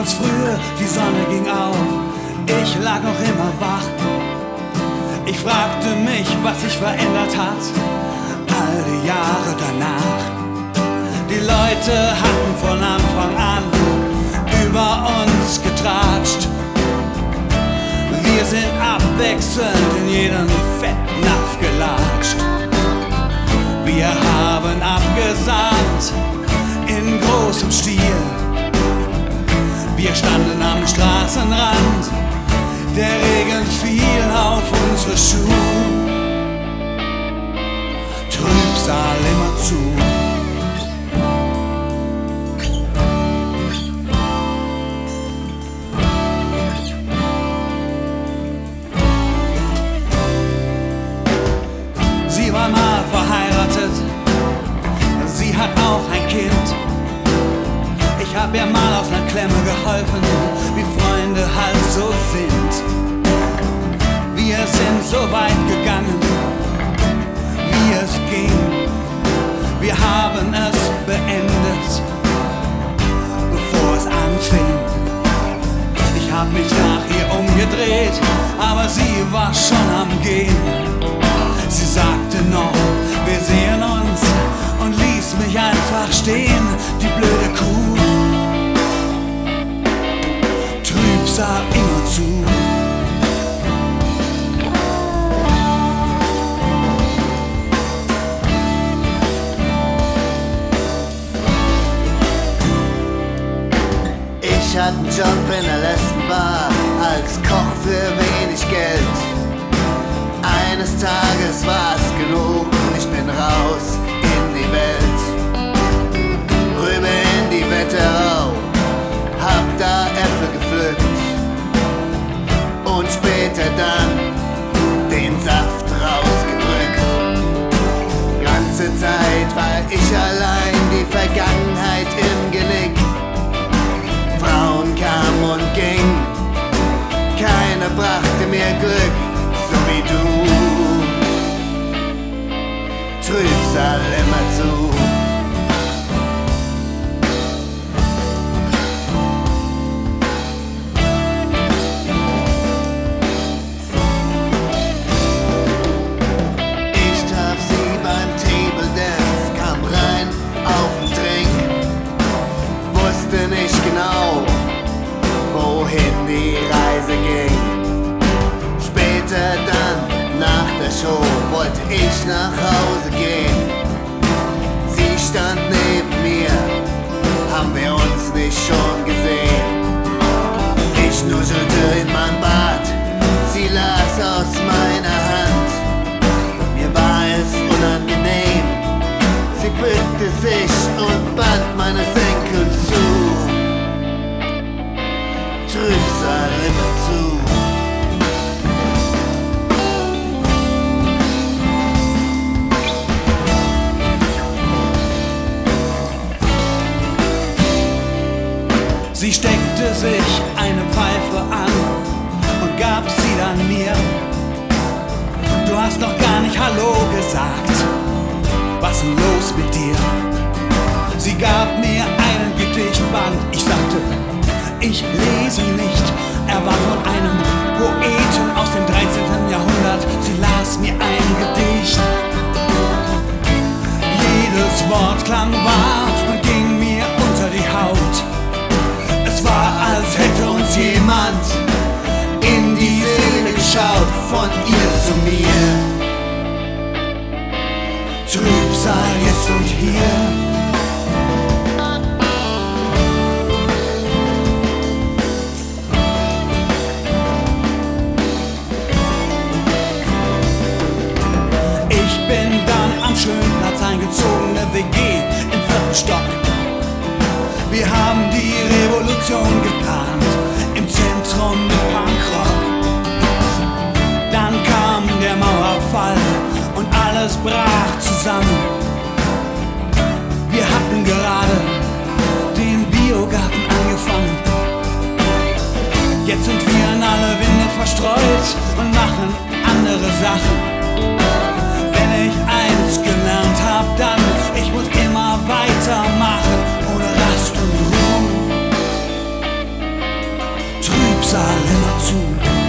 morgens früh, die Sonne ging auf, ich lag noch immer wach. Ich fragte mich, was sich verändert hat, all die Jahre danach. Die Leute hatten von Anfang an über uns getratscht. Wir sind abwechselnd in jeden Fettnapf gelatscht. Wir haben abgesandt in großem Stil. Wir standen am Straßenrand, der Regen fiel auf unsere Schuhe. Trübsal immer zu. Sie war mal verheiratet, sie hat auch ein Kind. Ich hab ihr mal aus einer Klemme geholfen, wie Freunde halt so sind. Wir sind so weit gegangen, wie es ging. Wir haben es beendet, bevor es anfing. Ich hab mich nach ihr umgedreht, aber sie war schon am Gehen. Sie sagte noch, wir sehen uns, und ließ mich einfach stehen, die blöde Kuh. Trübsal immer zu. Ich hatte einen Job in der Lesbenbar als Koch für wenig Geld. Eines Tages war's genug und ich bin raus in die Welt. Rüber in die Wetterau, hab da Äpfel gepflückt und später dann den Saft rausgedrückt. Ganze Zeit war ich allein, die Vergangenheit im Genick. Frauen kamen und gingen, keiner brachte mir Glück, so wie du. Trübsal immer zu. Ich traf sie beim Table Dance, kam rein auf den Trink, wusste nicht genau, wohin die Reise ging. Später dann, nach der Show, wollte ich nach Hause gehen. Sie stand neben mir, haben wir uns nicht schon gesehen. Ich nuschelte in mein Bad, sie las aus meiner Hand. Mir war es unangenehm, sie bückte sich und band meine Senkel zu. Trübsal immer zu. Sie steckte sich eine Pfeife an und gab sie dann mir. Du hast noch gar nicht Hallo gesagt, was denn los mit dir? Sie gab mir einen Gedichtband, ich sagte, ich lese nicht. Er war von einem Poeten aus dem 13. Jahrhundert, sie las mir ein Gedicht. Jedes Wort klang wahr und ging mir unter die Haut. Es war, als hätte uns jemand in die Seele geschaut, von ihr zu mir. Trübsal jetzt und hier. Ich bin dann am Schönplatz eingezogen, ne WG im 4. Stock. Wir haben die Revolution geplant, im Zentrum mit Punkrock. Dann kam der Mauerfall und alles brach zusammen. Wir hatten gerade den Biogarten angefangen. Jetzt sind wir in alle Winde verstreut und machen andere Sachen. Wenn ich eins gelernt hab, dann ich muss immer weitermachen, ohne Rast und Ruhe. zu.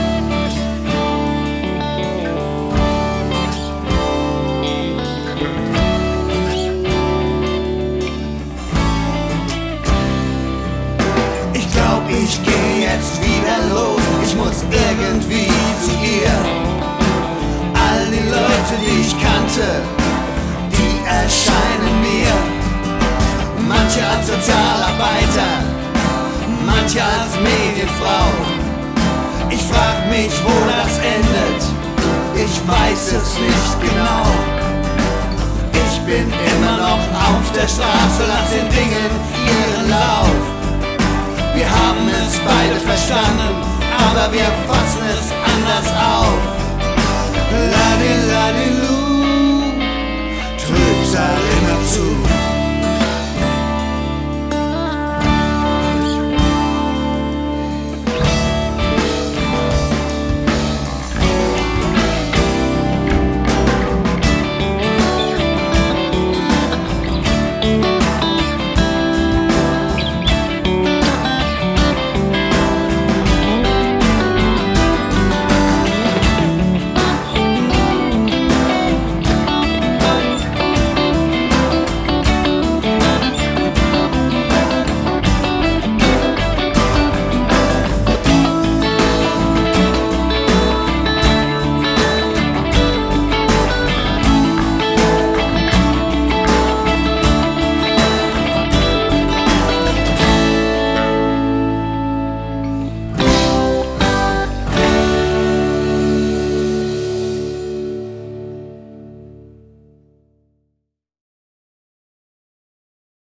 Ich glaub, ich geh jetzt wieder los, ich muss irgendwie zu ihr. All die Leute, die ich kannte, die erscheinen mir. Manche als Sozialarbeiter, manche als Medienfrau. Ich frag mich, wo das endet, ich weiß es nicht genau. Ich bin immer noch auf der Straße, lass den Dingen ihren Lauf. Wir haben es beide verstanden, aber wir fassen es anders auf. Ladilu, Trübsal